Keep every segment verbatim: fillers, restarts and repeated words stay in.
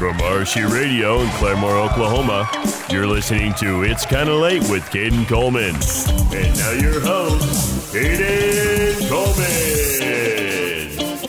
From R S U Radio in Claremore, Oklahoma, you're listening to It's Kinda Late with Caden Coleman. And now your host, Caden Coleman.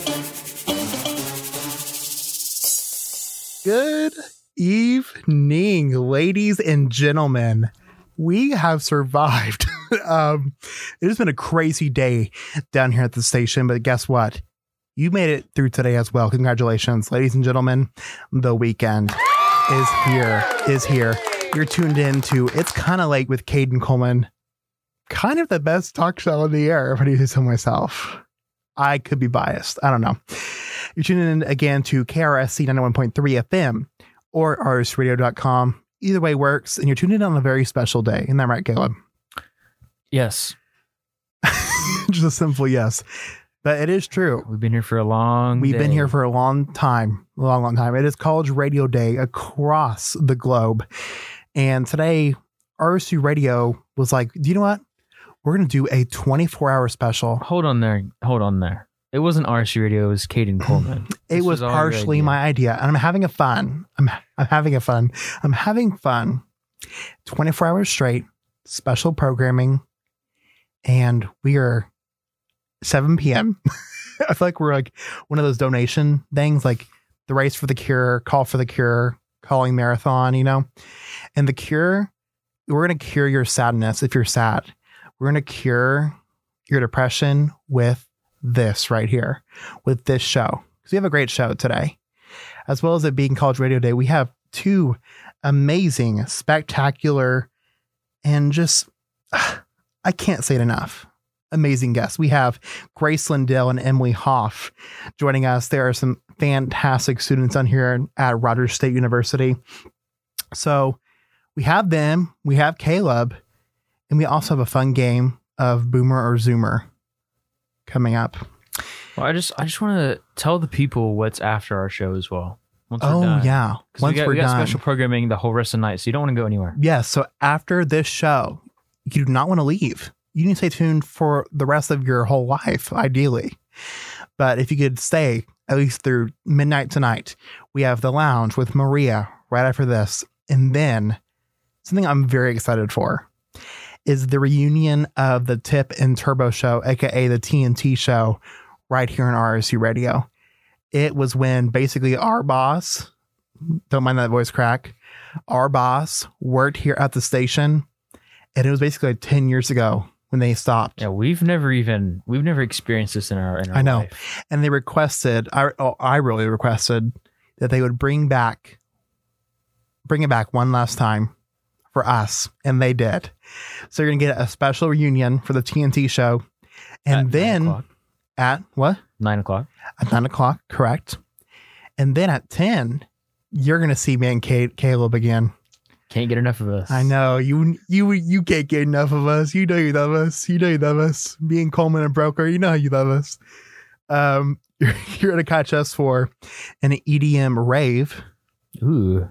Good evening, ladies and gentlemen. We have survived. um, it has been a crazy day down here at the station, but guess what? You made it through today as well. Congratulations, ladies and gentlemen. The weekend is here, is here. You're tuned in to It's Kinda Late with Caden Coleman. Kind of the best talk show on the air, if I do say so myself. I could be biased. I don't know. You're tuning in again to K R S C ninety-one point three F M or R S radio dot com. Either way works, and you're tuned in on a very special day. Isn't that right, Caleb? Yes. Just a simple yes. But it is true. We've been here for a long We've day. been here for a long time. A long, long time. It is College Radio Day across the globe. And today, R S U Radio was like, do you know what? We're going to do a twenty-four hour special. Hold on there. Hold on there. It wasn't R S U Radio. It was Caden Coleman. It This was all your partially idea. my idea. And I'm having a fun. I'm, I'm having a fun. I'm having fun. twenty-four hours straight, special programming. And we are seven p.m. I feel like we're like one of those donation things, like the Race for the Cure, Call for the Cure, Calling Marathon, you know? And the cure, we're going to cure your sadness if you're sad. We're going to cure your depression with this right here, with this show. Because we have a great show today. As well as it being College Radio Day, we have two amazing, spectacular, and just, I can't say it enough, amazing guests. We have Grace Lindell and Emily Hoff joining us. There are some fantastic students on here at Rogers State University. So we have them, we have Caleb, and we also have a fun game of Boomer or Zoomer coming up. Well, I just I just want to tell the people what's after our show as well. Once Oh, we're done. yeah. 'Cause Once we got, we're we got done. special programming the whole rest of the night, so you don't want to go anywhere. Yes. So after this show, you do not want to leave. You need to stay tuned for the rest of your whole life, ideally. But if you could stay at least through midnight tonight, we have The Lounge with Maria right after this. And then something I'm very excited for is the reunion of the Tip and Turbo show, aka the T N T show, right here on R S U Radio. It was when basically our boss, don't mind that voice crack, our boss worked here at the station, and it was basically like ten years ago when they stopped. Yeah, we've never even we've never experienced this in our in our I know. life. And they requested, I, oh, I really requested that they would bring back, bring it back one last time for us. And they did. So you're going to get a special reunion for the T N T show. And At then nine o'clock. at what? Nine o'clock. At nine o'clock. Correct. And then at ten, you're going to see me and Kate, Caleb again. Can't get enough of us. I know you, you, you can't get enough of us. You know, you love us. You know, you love us. Being Coleman and Broker, you know how you love us. Um, you're, you're going to catch us for an E D M rave. Ooh.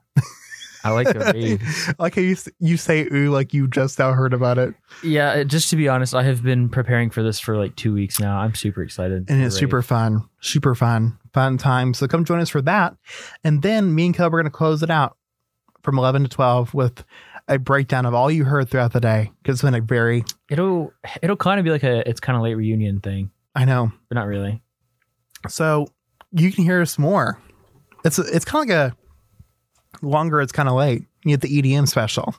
I like the rave. I like how you, you say, ooh, like you just now heard about it. Yeah, it- just to be honest, I have been preparing for this for like two weeks now. I'm super excited. And for it's the super rave. fun, super fun, fun time. So come join us for that. And then me and Caleb are going to close it out from eleven to twelve with a breakdown of all you heard throughout the day. Because it's been a very, It'll it'll kind of be like a it's kind of late reunion thing, I know. but not really. So you can hear us more. It's, it's kind of like a longer, it's kind of late. You get the E D M special.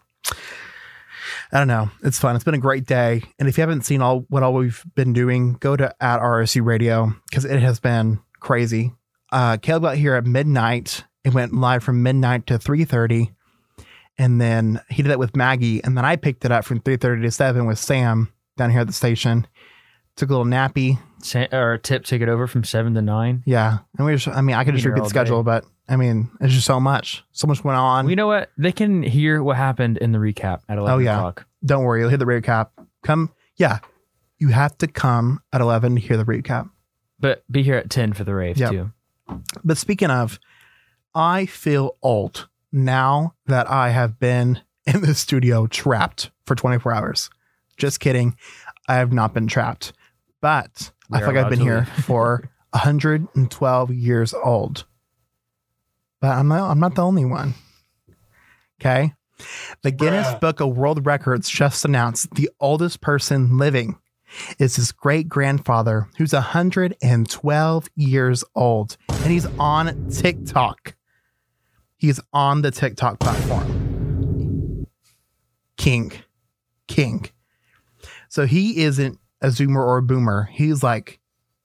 I don't know. It's fun. It's been a great day. And if you haven't seen all what all we've been doing, go to at R S U Radio because it has been crazy. Uh, Caleb got here at midnight. It went live from midnight to three thirty. And then he did that with Maggie. And then I picked it up from three thirty to seven with Sam down here at the station. Took a little nappy. Sa- or Tip take it over from seven to nine. Yeah. And we just, I mean, I could just Be here repeat the all schedule, day. but I mean, it's just so much. So much went on. Well, you know what? They can hear what happened in the recap at eleven Oh, yeah. o'clock. Don't worry. You'll hit the recap. Come. Yeah. You have to come at eleven to hear the recap. But be here at ten for the rave Yep. too. But speaking of, I feel old now that I have been in the studio trapped for twenty-four hours. Just kidding. I have not been trapped, but I We're feel like I've allowed been to here leave. for one hundred twelve years old. but I'm not, I'm not the only one. Okay. The Guinness Bruh. Book of World Records just announced the oldest person living is his great grandfather, who's one hundred twelve years old, and he's on TikTok. He's on the TikTok platform. King. King. So he isn't a Zoomer or a Boomer. He's like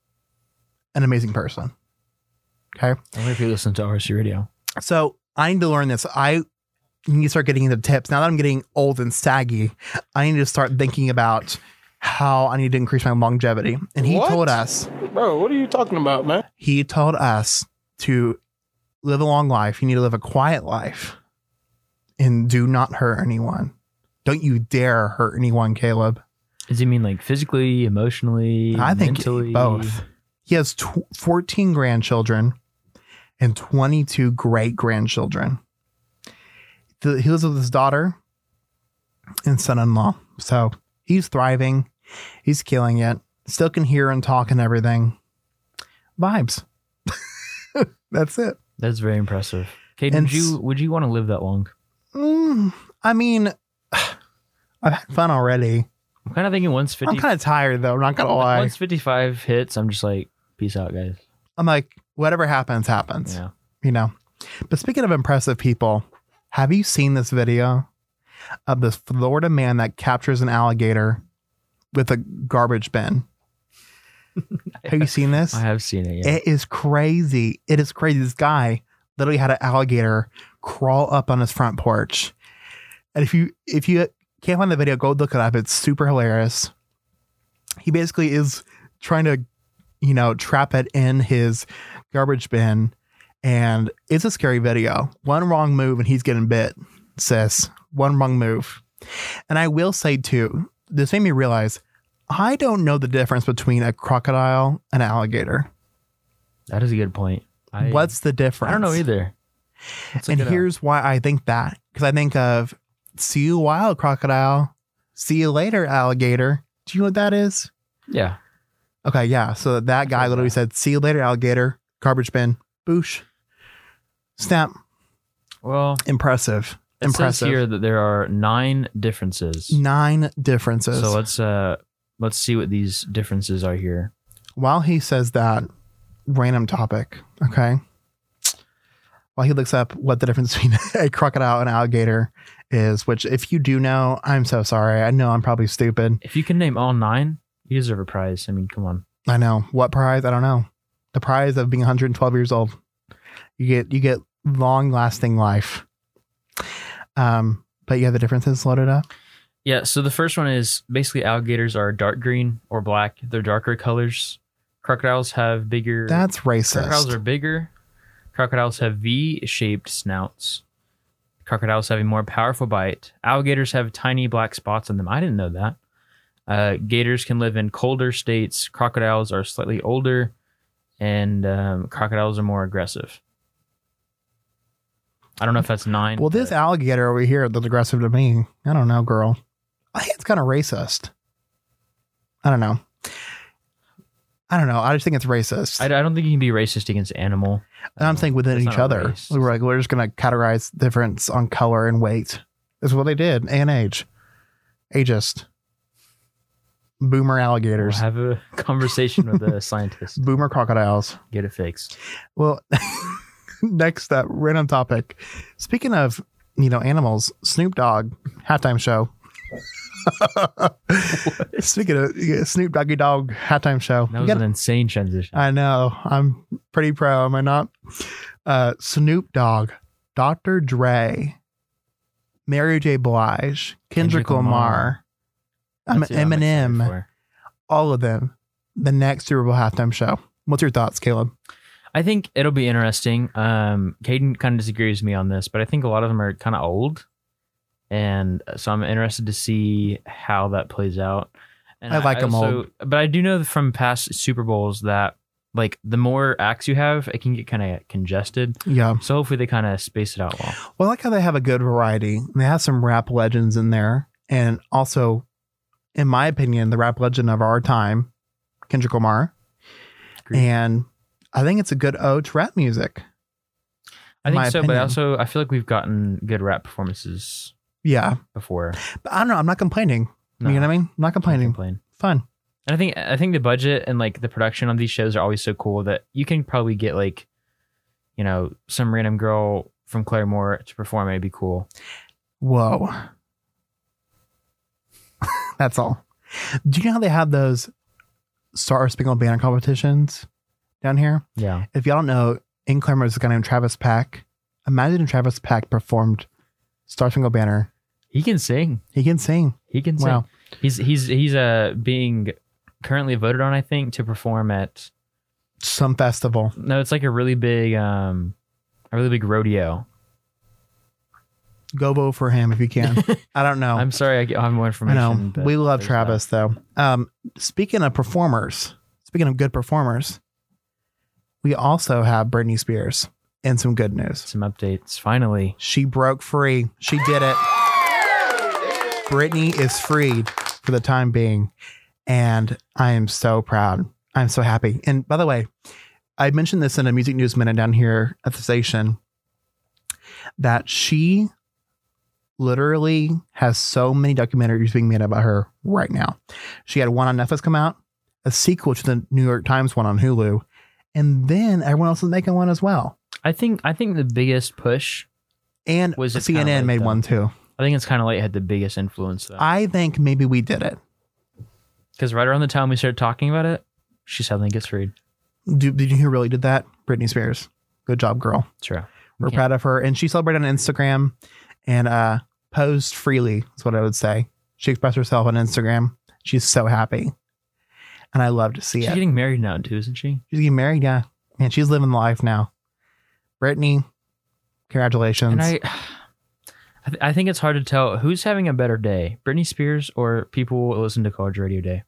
an amazing person. Okay. I wonder if you listen to R C Radio. So I need to learn this. I need to start getting into tips. Now that I'm getting old and saggy, I need to start thinking about how I need to increase my longevity. And he What? told us, Bro, what are you talking about, man? he told us to live a long life. You need to live a quiet life and do not hurt anyone. Don't you dare hurt anyone, Caleb. Does he mean like physically, emotionally, I think mentally? both. He has tw- fourteen grandchildren and twenty-two great grandchildren. He lives with his daughter and son-in-law. So he's thriving. He's killing it. Still can hear and talk and everything. Vibes. That's it. That's very impressive. Caden, And would you would you want to live that long? Mm, I mean, I've had fun already. I'm kind of thinking once fifty. I'm kind of tired though. I'm not gonna lie. Once fifty-five hits, I'm just like, peace out, guys. I'm like, whatever happens, happens. Yeah. You know. But speaking of impressive people, have you seen this video of this Florida man that captures an alligator with a garbage bin? Have you seen this? I have seen it. Yeah. It is crazy. It is crazy. This guy literally had an alligator crawl up on his front porch. And if you if you can't find the video, go look it up. It's super hilarious. He basically is trying to, you know, trap it in his garbage bin. And it's a scary video. One wrong move and he's getting bit, sis. One wrong move. And I will say too, this made me realize I don't know the difference between a crocodile and an alligator. That is a good point. I, What's the difference? I don't know either. Let's look And it up. here's why I think that. Because I think of see you wild crocodile, see you later alligator. Do you know what that is? Yeah. Okay, yeah. So that guy What's literally that? said, see you later alligator, garbage bin, boosh, snap. Well, Impressive. it Impressive. says here that there are nine differences. Nine differences. So let's uh let's see what these differences are here. While he says that, random topic, okay? While he looks up what the difference between a crocodile and alligator is, which if you do know, I'm so sorry. I know I'm probably stupid. If you can name all nine, you deserve a prize. I mean, come on. I know. What prize? I don't know. The prize of being one hundred twelve years old. You get you get long lasting life. Um, but you have the differences loaded up. Yeah, so the first one is basically alligators are dark green or black. They're darker colors. Crocodiles have bigger That's Crocodiles racist. are bigger. Crocodiles have V-shaped snouts. Crocodiles have a more powerful bite. Alligators have tiny black spots on them. I didn't know that. Uh, gators can live in colder states. Crocodiles are slightly older, and um, crocodiles are more aggressive. I don't know if that's nine. Well, this but- alligator over here that's aggressive to me. I don't know, girl. I think it's kind of racist. I don't know. I don't know. I just think it's racist. I, I don't think you can be racist against animal. and I'm saying within That's each not a other. race. We were like, we're just going to categorize difference on color and weight. That's what they did. And age. Ageist. Boomer We'll alligators. have a conversation with a scientist. Boomer crocodiles. Get it fixed. Well, next up, random topic. Speaking of, you know, animals, Snoop Dogg halftime show. Speaking of yeah, Snoop Doggy Dogg halftime show. That We was got- an insane transition. I know. I'm pretty pro, am I not? Uh, Snoop Dogg, Doctor Dre, Mary J. Blige, Kendrick, Kendrick Lamar, Lamar. um, That's who I'm excited Eminem, for. all of them. The next Super Bowl halftime show. What's your thoughts, Caleb? I think it'll be interesting. Um, Caden kind of disagrees with me on this, but I think a lot of them are kind of old. And so I'm interested to see how that plays out. And I like 'em old. But I do know from past Super Bowls that like the more acts you have, it can get kind of congested. Yeah. So hopefully they kind of space it out well. Well, I like how they have a good variety. They have some rap legends in there. And also, in my opinion, the rap legend of our time, Kendrick Lamar. Agreed. And I think it's a good ode to rap music. I in think my so, opinion. but also I feel like we've gotten good rap performances Yeah. before. But I don't know. I'm not complaining. No, you know what I mean? I'm not can't complaining. complain. Fun. And I think I think the budget and like the production on these shows are always so cool that you can probably get like, you know, some random girl from Claremore to perform. It'd be cool. Whoa. That's all. Do you know how they have those Star Spangled Banner competitions down here? Yeah. If y'all don't know, in Claremore there's a guy named Travis Pack. Imagine if Travis Pack performed Star Spangled Banner. He can sing. He can sing. He can sing. Wow. He's he's he's uh being currently voted on, I think, to perform at Some festival. no, it's like a really big um a really big rodeo. Go vote for him if you can. I don't know. I'm sorry, I get- I have more I information. know. but We love there's Travis, though. Um, speaking of performers, speaking of good performers, we also have Britney Spears and some good that. news. Some updates. Finally. She broke free. She did it. Britney is freed for the time being. And I am so proud. I'm so happy. And by the way, I mentioned this in a Music News Minute down here at the station that she literally has so many documentaries being made about her right now. She had one on Netflix come out, a sequel to the New York Times one on Hulu, and then everyone else is making one as well. I think I think the biggest push And Was it C N N kinda late, made though? one too. I think it's kind of late had the biggest influence though. I think maybe we did it. Because right around the time we started talking about it, she suddenly gets freed. Do, did you hear who really did that? Britney Spears. Good job, girl. True. We're can't- proud of her. And she celebrated on Instagram and uh, posed freely, is what I would say. She expressed herself on Instagram. She's so happy. And I love to see She's it. getting married now too, isn't she? She's getting married, yeah. Man, she's living life now. Brittany, congratulations. And I, I, th- I think it's hard to tell who's having a better day, Britney Spears or people who listen to College Radio Day.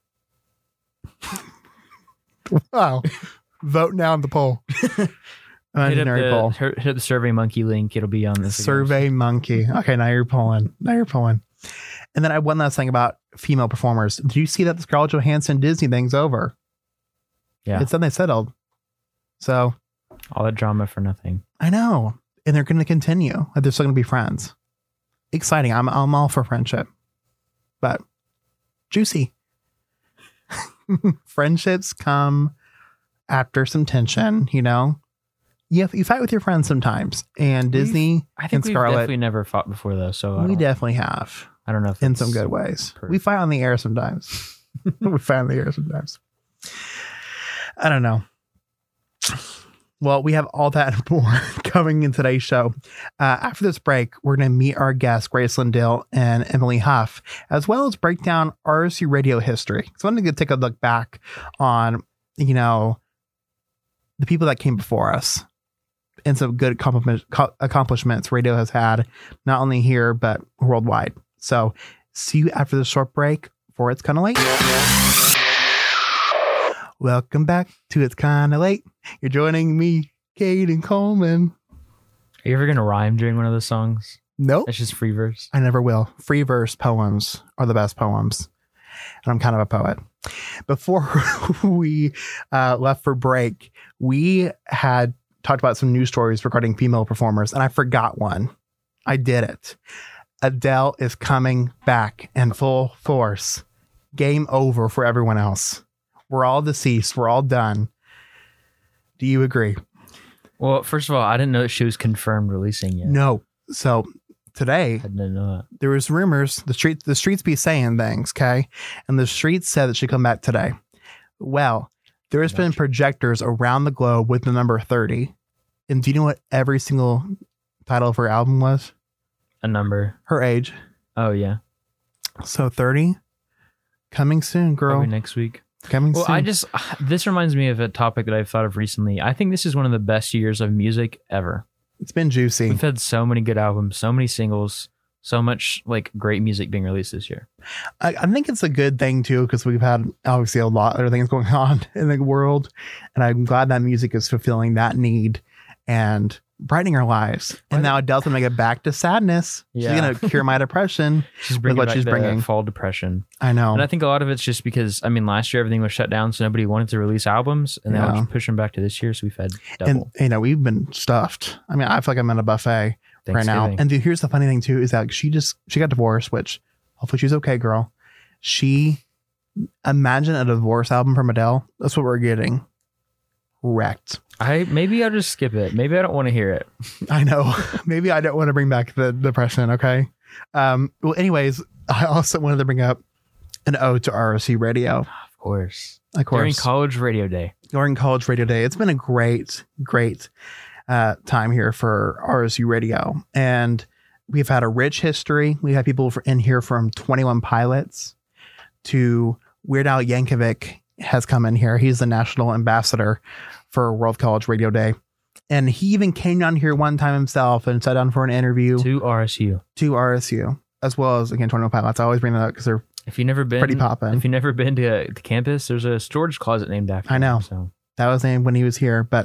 Wow. Vote now in the poll. Hit up, Imaginary the, poll. her- hit up the Survey Monkey link. It'll be on this. Survey Monkey. Okay, now you're pulling. Now you're pulling. And then I have one last thing about female performers. Did you see that the Scarlett Johansson Disney thing's over? Yeah. It's done. They settled. So All that drama for nothing. I know. And they're going to continue. Like, they're still going to be friends. Exciting. I'm, I'm all for friendship. But juicy. Friendships come after some tension, you know? You, have, you fight with your friends sometimes. And Disney I think and we've Scarlett, definitely never fought before though. So I we don't, definitely have. I don't know if In it's some good ways. per- We fight on the air sometimes. we fight on the air sometimes. I don't know. Well, we have all that and more coming in today's show. Uh, after this break, we're going to meet our guests, Grace Lindell and Emily Huff, as well as break down R S U radio history. So I'm going to take a look back on, you know, the people that came before us and some good accomplishment- co- accomplishments radio has had, not only here, but worldwide. So see you after the short break for It's Kinda Late. Welcome back to It's Kinda Late. You're joining me, Caden Coleman. Are you ever gonna rhyme during one of those songs? Nope, It's just free verse. I never will. Free verse poems are the best poems. And I'm kind of a poet. Before we uh, left for break, we had talked about some news stories regarding female performers, and I forgot one. I did it. Adele is coming back in full force. Game over for everyone else. We're all deceased. We're all done. Do you agree? Well, first of all, I didn't know that she was confirmed releasing yet. No. So today, I didn't know that. there was rumors. The street, the streets be saying things, okay? And the streets said that she'd come back today. Well, there has been Gotcha. projectors around the globe with the number thirty. And do you know what every single title of her album was? A number. Her age. Oh yeah. So thirty. Coming soon, girl. Probably next week. Coming Well, soon. I just this reminds me of a topic that I've thought of recently. I think this is one of the best years of music ever. It's been juicy. We've had so many good albums, so many singles, so much like great music being released this year. I, I think it's a good thing too, because we've had obviously a lot of other things going on in the world, and I'm glad that music is fulfilling that need and brightening our lives. And now Adele's going to get back to sadness. Yeah. She's going to cure my depression. She's bringing what back she's the bringing. fall depression. I know. And I think a lot of it's just because, I mean, last year everything was shut down, so nobody wanted to release albums, and Yeah. now we're pushing back to this year, so we've had double. And, you know, we've been stuffed. I mean, I feel like I'm in a buffet right now. Thanksgiving. And dude, here's the funny thing, too, is that she just, she got divorced, which hopefully she's okay, girl. She, imagine a divorce album from Adele. That's what we're getting. Wrecked. I maybe I'll just skip it. Maybe I don't want to hear it. I know. Maybe I don't want to bring back the depression. Okay. Um, well, anyways, I also wanted to bring up an ode to R S U Radio. Of course. Of course. During college radio day. During College Radio Day. It's been a great, great uh, time here for R S U Radio. And we've had a rich history. We have people in here from twenty-one Pilots to Weird Al Yankovic has come in here. He's the national ambassador for World College Radio Day. And he even came down here one time himself and sat down for an interview To R S U. to R S U, as well as, again, twenty-one Pilots. I always bring that up because they're If you've never been pretty poppin'. If you've never been to the campus, there's a storage closet named after I know. him, so That was named when he was here. But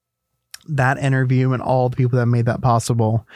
that interview and all the people that made that possible,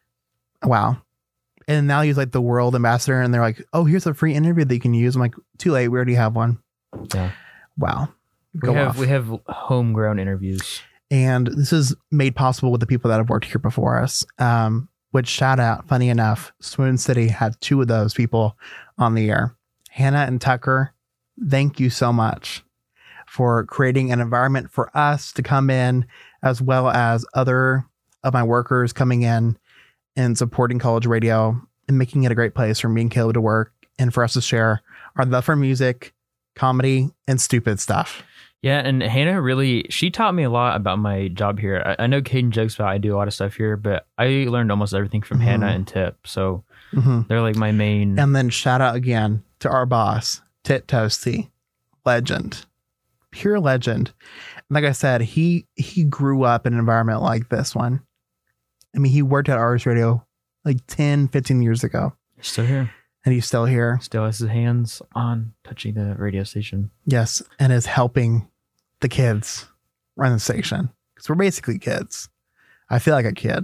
wow. And now he's like the world ambassador, and they're like, oh, here's a free interview that you can use. I'm like, too late. We already have one. yeah. Wow. We Go have off. we have homegrown interviews. And this is made possible with the people that have worked here before us. Um, which, shout out, funny enough, Swoon City had two of those people on the air. Hannah and Tucker, thank you so much for creating an environment for us to come in, as well as other of my workers coming in and supporting college radio and making it a great place for me and Caleb to work and for us to share our love for music, comedy, and stupid stuff. Yeah, and Hannah really, she taught me a lot about my job here. I, I know Caden jokes about I do a lot of stuff here, but I learned almost everything from Mhm. Hannah and Tip. So Mm-hmm. they're like my main. And then shout out again to our boss, Tit Toasty, legend, pure legend. Like I said, he he grew up in an environment like this one. I mean, he worked at R S Radio like ten, fifteen years ago, Still here. and he's still here. Still has his hands on touching the radio station. Yes, and is helping the kids run the station because we're basically kids. I feel like a kid.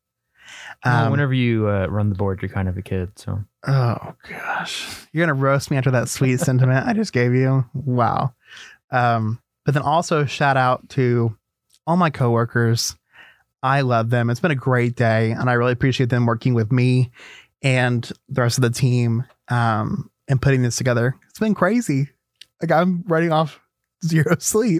Well, Um, whenever you uh, run the board, you're kind of a kid. So Oh gosh, you're gonna roast me after that sweet sentiment I just gave you. Wow. Um, but then also shout out to all my coworkers. I love them. It's been a great day, and I really appreciate them working with me and the rest of the team um, and putting this together. It's been crazy. Like I'm running off zero sleep.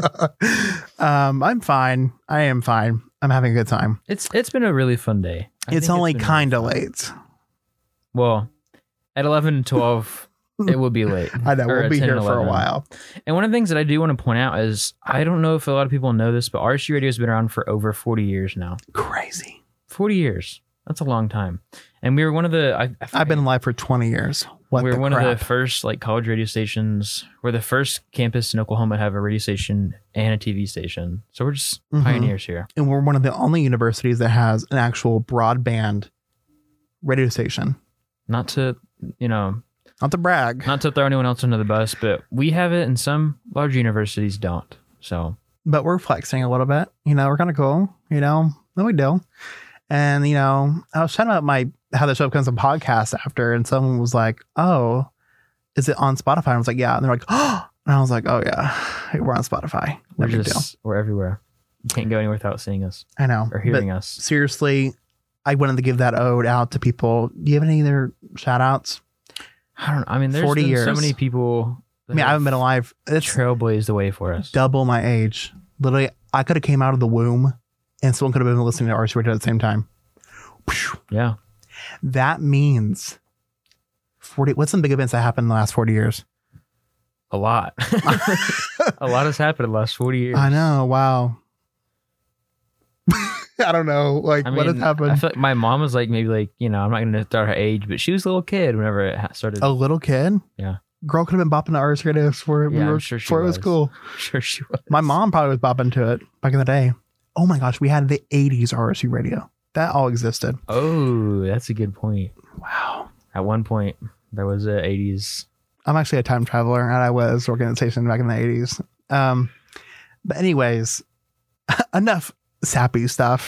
um, I'm fine. I am fine. I'm having a good time. it's it's been a really fun day. I it's think only been really kind of fun. late. Well, at eleven and twelve, it will be late. I know Or we'll at be ten here and for a eleven. while. And one of the things that I do want to point out is I don't know if a lot of people know this, but R S U Radio has been around for over forty years now. Crazy. forty years. That's a long time. And we were one of the. I, I I've been alive for twenty years. What we were the one crap? of the first like college radio stations. We're the first campus in Oklahoma to have a radio station and a T V station. So we're just Mhm. pioneers here. And we're one of the only universities that has an actual broadband radio station. Not to, you know, Not to brag, not to throw anyone else under the bus, but we have it and some large universities don't. So but we're flexing a little bit. You know, we're kind of cool. You know, no big deal. And, you know, I was talking about my how the show becomes a podcast after, and someone was like, oh, is it on Spotify? And I was like, yeah. And they're like, oh, and I was like, oh, yeah, we're on Spotify. No we're big deal. just, we're everywhere. You can't go anywhere without seeing us I know. or hearing but us. seriously, I wanted to give that ode out to people. Do you have any other shout outs? I don't know. I mean, there's forty been years. so many people. I mean, I haven't been alive. It's Trailblazed the way for us. double my age. Literally, I could have came out of the womb and someone could have been listening to R S U Radio at the same time. Yeah. That means forty. What's some big events that happened in the last forty years? A lot. A lot has happened in the last forty years. I know. Wow. I don't know. Like, I what has mean, happened? I feel like my mom was like, maybe like, you know, I'm not going to start her age, but she was a little kid whenever it ha- started. A little kid? Yeah. Girl could have been bopping to R S U Radio before, we Yeah, I'm were, sure she before it was was. cool. I'm sure she was. My mom probably was bopping to it back in the day. Oh my gosh, we had the eighties R S U Radio. That all existed. Oh, that's a good point. Wow. At one point, there was a eighties. I'm actually a time traveler, and I was working at the station back in the eighties. Um, but anyways, enough sappy stuff.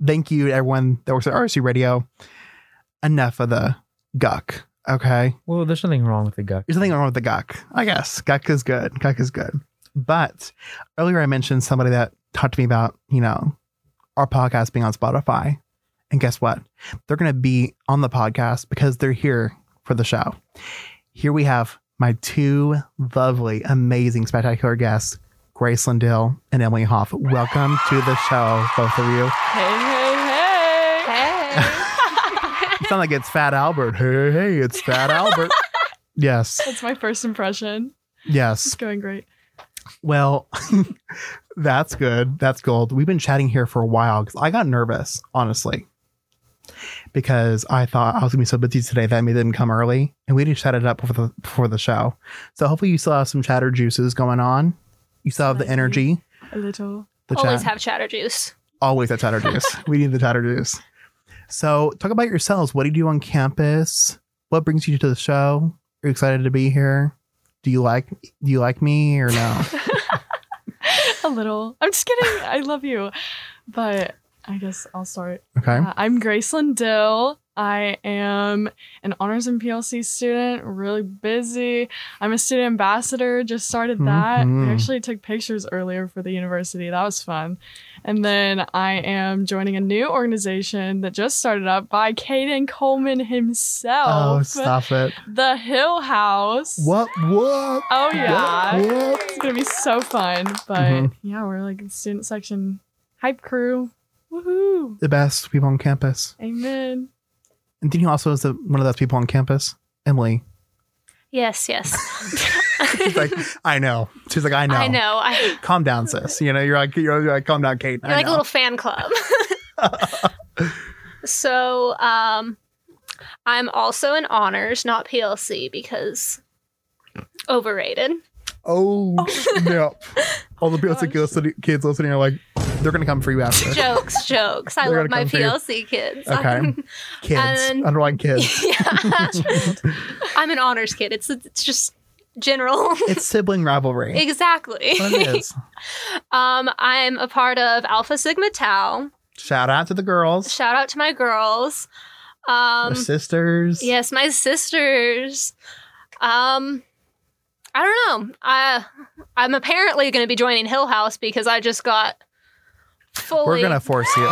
thank you to everyone that works at R S U Radio. Enough of the guck. Okay. Well, there's nothing wrong with the guck. There's nothing wrong with the guck. I guess guck is good. Guck is good. But earlier I mentioned somebody that talked to me about, you know, our podcast being on Spotify. And guess what? They're going to be on the podcast because they're here for the show. Here we have my two lovely, amazing, spectacular guests, Grace Lindill and Emily Hoff. Welcome to the show, both of you. Hey, hey, hey. Hey. You sound like it's Fat Albert. Hey, hey, it's Fat Albert. Yes. That's my first impression. Yes. It's going great. Well, that's good. That's gold. We've been chatting here for a while because I got nervous, honestly, because I thought I was going to be so busy today that I didn't come early, and we just chatted up before the, before the show. So hopefully you still have some chatter juices going on. You still have the energy. A little. The Always chat. have chatter juice. Always have chatter juice. We need the chatter juice. So talk about yourselves. What do you do on campus? What brings you to the show? Are you excited to be here? Do you like do you like me or no? A little. I'm just kidding. I love you. But I guess I'll start. Okay. Uh, I'm Grace Lindill. I am an honors and P L C student, really busy. I'm a student ambassador, just started that. Mhm. We actually took pictures earlier for the university. That was fun. And then I am joining a new organization that just started up by Caden Coleman himself. Oh, stop it. The Hill House. What? What? Oh, yeah. What? What? It's going to be so fun. But Mhm. yeah, we're like a student section hype crew. Woohoo. The best people on campus. Amen. And then you also is the, one of those people on campus, Emily. Yes, yes. She's like, I know. She's like, I know. I know. I, Calm down, sis. You know, you're like, you're, you're like, calm down, Kate. you're I like know. a little fan club. So, um, I'm also in honors, not P L C, because overrated. Oh, no. All the P L C kids, kids listening are like, they're going to come for you after this. Jokes, jokes. I They're love gonna my come for you. P L C kids. Okay. Kids. And- Underline kids. Yeah. I'm an honors kid. It's it's just general. It's sibling rivalry. Exactly. What it is. Um, I'm a part of Alpha Sigma Tau. Shout out to the girls. Shout out to my girls. Um, Our sisters. yes, my sisters. Um, I don't know. I I'm apparently going to be joining Hill House because I just got fully. We're going to force you.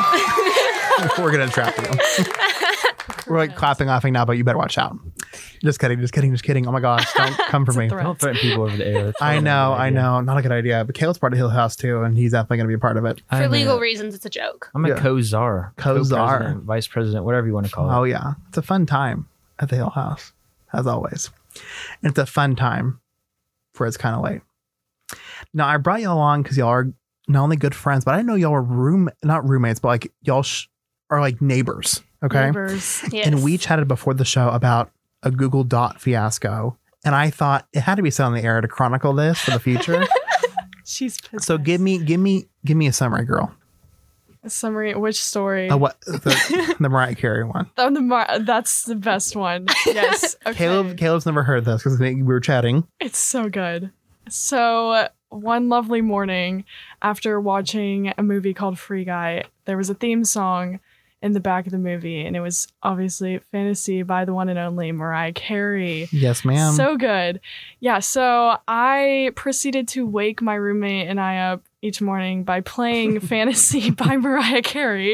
We're going to trap you. We're like clapping, laughing now, but you better watch out. Just kidding, just kidding, just kidding. Oh my gosh, don't come for It's a me. threat. Don't threaten people over the air. That's I not a know, good I idea. know. Not a good idea. But Caleb's part of Hill House too, and he's definitely going to be a part of it. For I'm legal a, reasons, it's a joke. I'm a Yeah. co-czar. Co-czar. Co-president, vice president, whatever you want to call it. Oh yeah, it's a fun time at the Hill House, as always. And it's a fun time for It's Kind of Late. Now I brought y'all on because y'all are not only good friends, but I didn't know y'all were room not roommates, but like y'all sh- are like neighbors. Okay. Neighbors. Yes. And we chatted before the show about a Google Dot fiasco. And I thought it had to be set on the air to chronicle this for the future. She's pissed. So give me, give me, give me a summary, girl. a summary. Which story? Uh, what the, the Mariah Carey one? Oh, the Mar- that's the best one. Yes. Okay. Caleb, Caleb's never heard this because we were chatting. It's so good. So one lovely morning after watching a movie called Free Guy, there was a theme song in the back of the movie, and it was obviously Fantasy by the one and only Mariah Carey. Yes, ma'am. So good. Yeah, so I proceeded to wake my roommate and I up each morning by playing Fantasy by Mariah Carey.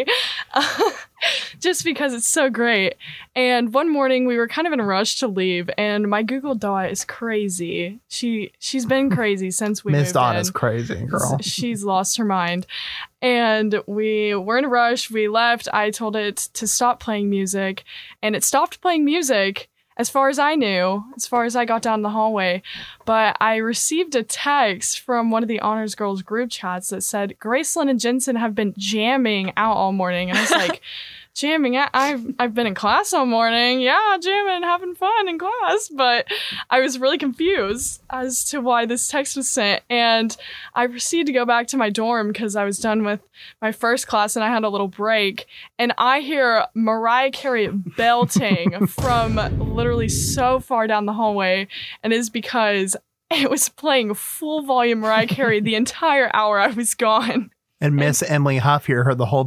Just because it's so great. And one morning we were kind of in a rush to leave, and my Google Dot is crazy. She she's been crazy since we Miss moved Dot in. is crazy, girl. She's lost her mind. And we were in a rush. We left. I told it to stop playing music, and it stopped playing music as far as I knew, as far as I got down the hallway. But I received a text from one of the Honors Girls group chats that said, Gracelyn and Jensen have been jamming out all morning. And I was like, jamming out? I've, I've been in class all morning. Yeah, jamming, having fun in class. But I was really confused as to why this text was sent. And I proceeded to go back to my dorm because I was done with my first class and I had a little break. And I hear Mariah Carey belting from literally so far down the hallway. And it's because it was playing full volume Mariah Carey the entire hour I was gone. And Miss Emily Huff here heard the whole thing.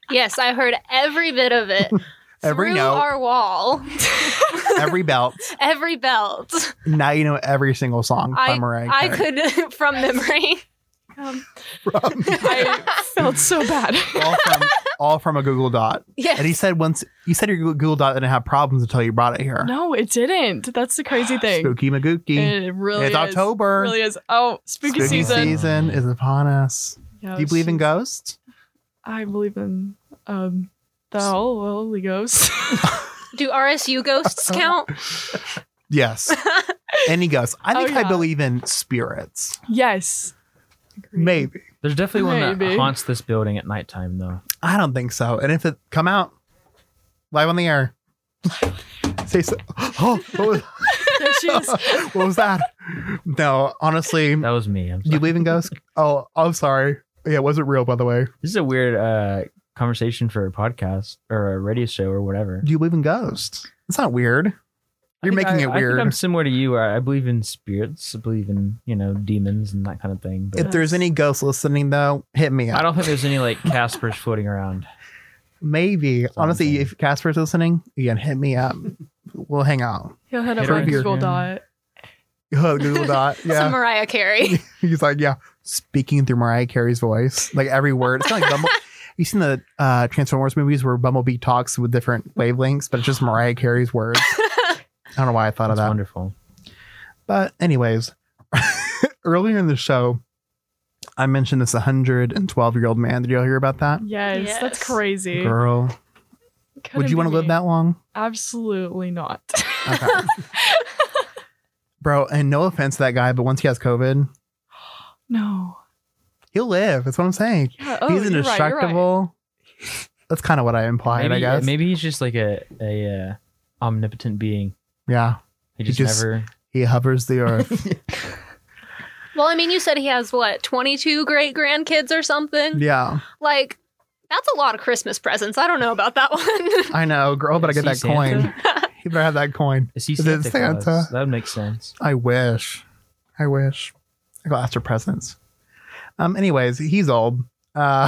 Yes, I heard every bit of it. Every through note. our wall. Every belt. Every belt. Now you know every single song by I, Mariah I Carey. could, from memory. Um, From- I felt so bad. all from all from a Google Dot. Yes. And he said once you said your Google Dot didn't have problems until you brought it here. No, it didn't. That's the crazy thing. Spooky Magooky. It really It's is. October. Really is. Oh, spooky, Spooky season. season is upon us. Yeah, Do you believe in she's- ghosts? I believe in um the Holy Ghost. Do R S U ghosts count? Yes. Any ghosts. I think Oh, I yeah. believe in spirits. Yes. Agreed. Maybe. There's definitely one that Maybe. haunts this building at nighttime, though. I don't think so. And if it come out live on the air, say so. Oh, what was, There she is. what was that? No, honestly, That was me. I'm do you sorry. believe in ghosts? Oh, I'm sorry. Yeah, it wasn't real, by the way. This is a weird uh, conversation for a podcast or a radio show or whatever. Do you believe in ghosts? It's not weird. I You're think making I- it I think weird. I'm similar to you. I I believe in spirits. I believe in, you know, demons and that kind of thing. But If there's any ghosts listening, though, hit me up. I don't think there's any like Caspers floating around. Maybe. what I'm Honestly, saying. if Casper's listening, again, hit me up. We'll hang out. He'll hit up Hit her our on Google Instagram. Dot. Oh, Google Dot. Some Yeah. Mariah Carey. He's like, yeah, speaking through Mariah Carey's voice, like every word. It's kind of like Bumble. You seen the uh, Transformers movies where Bumblebee talks with different wavelengths, but it's just Mariah Carey's words. I don't know why I thought of That's that. wonderful. But anyways, earlier in the show, I mentioned this one hundred twelve year old man. Did y'all hear about that? Yes, Yes. that's crazy. Girl, Couldn't would you be want to live me. that long? Absolutely not. Okay. Bro, and no offense to that guy, but once he has COVID, No. he'll live. That's what I'm saying. Yeah, oh, He's you're right, you're right. indestructible. That's kind of what I implied, Maybe, I guess. maybe he's just like a, a uh, omnipotent being. Yeah. He He just, just- never. He hovers the earth. Well, I mean, you said he has what, twenty-two great grandkids or something? Yeah. Like, that's a lot of Christmas presents. I don't know about that one. I know, girl, but I get that Is he Santa? coin. You better have that coin. Is he Is it Santa, Santa? Claus? That would make sense. I wish. I wish. I go ask for presents. Um, anyways, he's old. Uh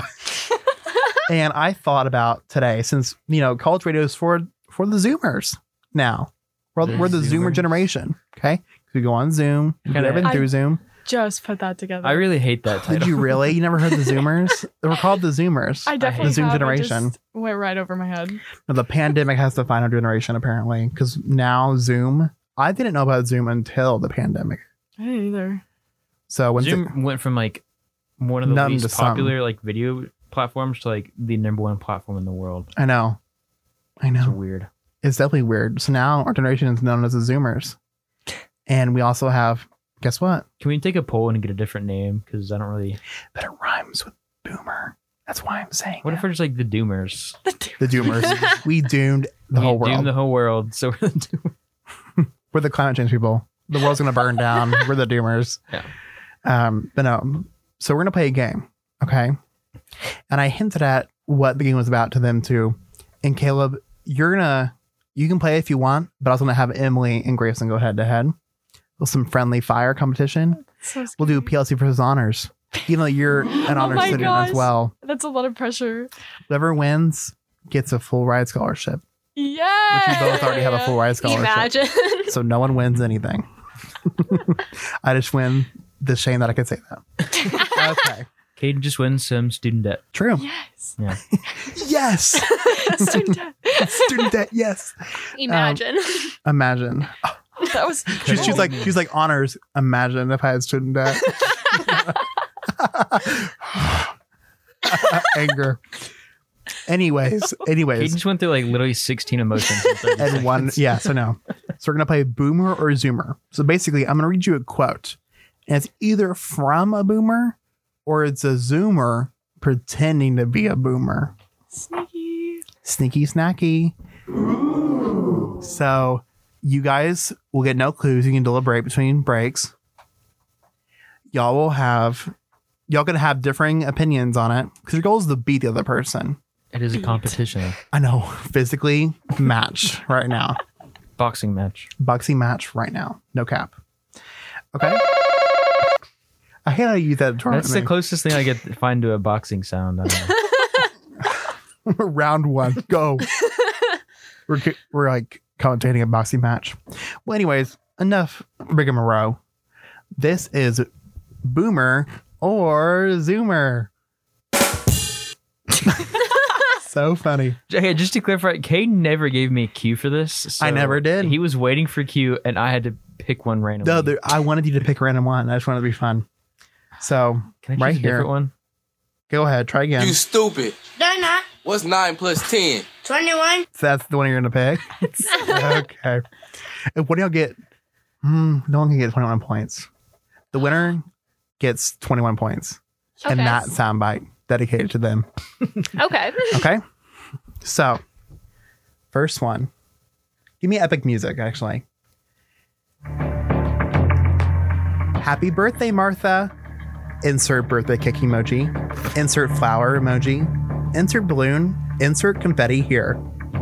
and I thought about today, since you know, college radio is for for the Zoomers now. We're, The we're the Zoomer Zoomers. generation. Okay. We go on Zoom. We do Kinda- everything I- through Zoom. Just put that together. I really hate that title. Did you really? You never heard the Zoomers? They were called the Zoomers. I definitely the Zoom have. It generation. just went right over my head. No, the pandemic has the final generation apparently, because now Zoom. I didn't know about Zoom until the pandemic. I didn't either. So when Zoom went from like one of the None to least some. popular like video platforms to like the number one platform in the world. I know, I It's know, weird. it's definitely weird. So now our generation is known as the Zoomers, and we also have. Guess what? Can we take a poll and get a different name? Because I don't really. But it rhymes with boomer. That's why I'm saying. What if we're just like the Doomers? the Doomers? We doomed the We whole doom world. the whole world. So we're the Doomers. We're the climate change people. The world's gonna burn down. We're the Doomers. Yeah. Um, but no. So we're gonna play a game, okay? And I hinted at what the game was about to them too. And Caleb, you're gonna you can play if you want, but I was gonna have Emily and Grayson go head to head with some friendly fire competition. So We'll do scary. P L C versus honors. Even though you're an Oh honor my student gosh. as well, That's a lot of pressure. whoever wins gets a full ride scholarship. Yeah. Which you both already have a full ride scholarship. Imagine. So no one wins anything. I just win the shame that I could say that. Okay. Caden just wins some student debt. True. Yes. Yeah. Yes. Student debt. Student debt. Yes. Imagine. Imagine. That was. She's, she's like she's like honors. Imagine if I had student debt. Anger. Anyways, Caden anyways, just went through like literally sixteen emotions in thirty and one, seconds. yeah. So no, so we're gonna play boomer or zoomer. So basically, I'm gonna read you a quote, and it's either from a boomer or it's a zoomer pretending to be a boomer. Sneaky. Sneaky snacky. So you guys will get no clues. You can deliberate between breaks. Y'all will have y'all gonna have differing opinions on it because your goal is to beat the other person. It is a competition. I know, physically match right now. Boxing match. Boxing match right now. No cap. Okay. I hate how you use that term. That's the closest thing I get to find to a boxing sound. I don't know. Round one, go. we're we're like commentating a boxing match. Well, anyways, enough rigmarole. This is Boomer or Zoomer. So funny. Okay, just to clarify, Caden never gave me a cue for this. So I never did. He was waiting for Q, and I had to pick one randomly. No, there, I wanted you to pick a random one. I just wanted to be fun. So Can I right choose a here, different one? go ahead, try again. You stupid. They're not. What's nine plus ten? twenty-one. So that's the one you're gonna pick. Okay. And what do y'all get? Hmm, no one can get twenty-one points. The winner gets twenty-one points, and Okay. that soundbite dedicated to them. Okay. Okay. So, first one. Give me epic music, actually. Happy birthday, Martha. Insert birthday cake emoji. Insert flower emoji. Insert balloon. Insert confetti here.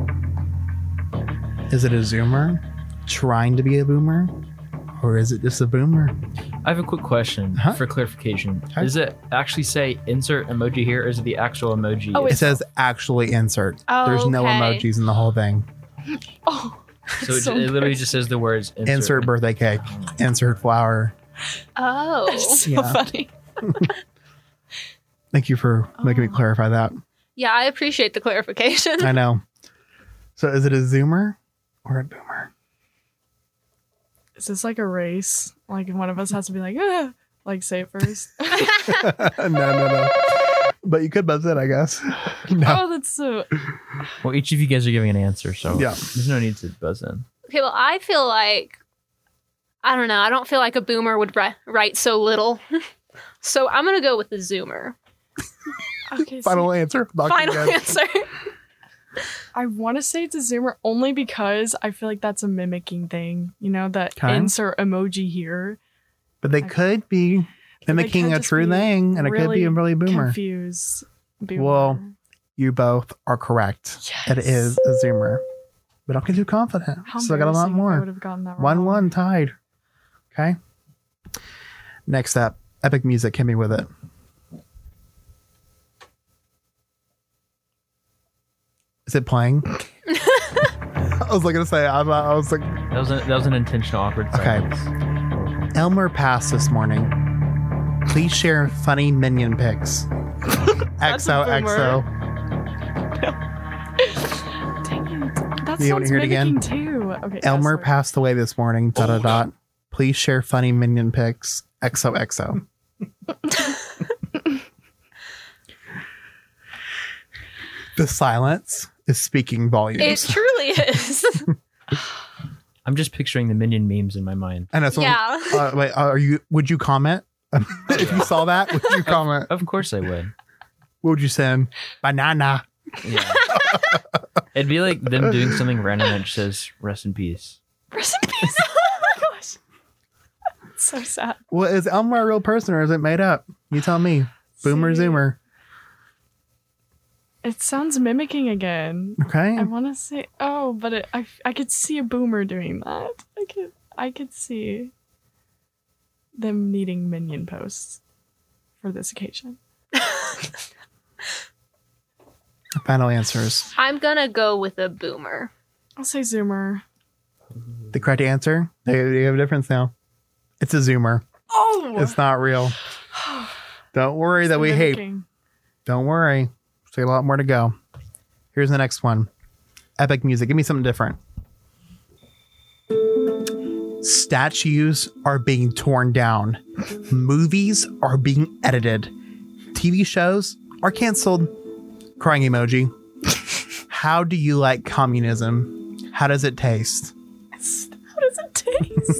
Is it a zoomer trying to be a boomer? Or is it just a boomer? I have a quick question Huh? for clarification. Okay. Does it actually say insert emoji here, or is it the actual emoji? Oh, It it's- says actually insert. Oh, There's no okay. emojis in the whole thing. Oh, so it, so it literally just says the words insert. Insert birthday cake. Insert flower. Oh. so Yeah. funny. Thank you for making me Oh. clarify that. Yeah, I appreciate the clarification. I know. So is it a zoomer or a boomer? Is this like a race? Like one of us has to be like, ah, like say it first. no, no, no. But you could buzz it, I guess. No. Oh, that's so. Well, each of you guys are giving an answer, so Yeah. there's no need to buzz in. Okay, well, I feel like I don't know. I don't feel like a boomer would ri- write so little, so I'm gonna go with the zoomer. Okay, so Final answer. Lock it Final in. answer. I want to say it's a zoomer only because I feel like that's a mimicking thing. You know, that Okay. insert emoji here. But they I- could be They mimicking could a just true be thing, and it could be a really boomer. Confuse. Boomer. Well, You both are correct. It Yes. is a zoomer. But don't get too confident. How Still got a lot embarrassing if I more. would have gotten that wrong. One one tied. Okay. Next up, epic music. Hit me with it. Is it playing? I was looking to say. I, I was like, That was, a, that was an intentional awkward Okay. silence. Elmer passed this morning. Please share funny minion pics. That's X O a X O. Dang it. That You wanna sounds hear it again? mimicking too. Okay. yeah, Elmer sorry. passed away this morning. Dot dot Hold dot. Please share funny minion pics. X O X O. The silence is speaking It volumes. truly is. I'm just picturing the minion memes in my mind. I know. So, Yeah. uh, wait, are you? Would you comment if you saw that? Would you comment? Of course I would. What would you send? Banana. Yeah. It'd be like them doing something random that just says "rest in peace." Rest in peace. Oh my gosh. So sad. Well, is Elmer a real person or is it made up? You tell me. Boomer See, Zoomer. It sounds mimicking again. Okay. I want to say, oh, but it, I, I could see a boomer doing that. I could, I could see them needing minion posts for this occasion. Final answers. I'm gonna go with a boomer. I'll say Zoomer. The correct answer. They, they have a difference now. It's a Zoomer. Oh, It's not real. Don't worry that we hate. mimicking. Don't worry. Still a lot more to go. Here's the next one. Epic music. Give me something different. Statues are being torn down. Movies are being edited. T V shows are canceled. Crying emoji. How do you like communism? How does it taste? How does it taste?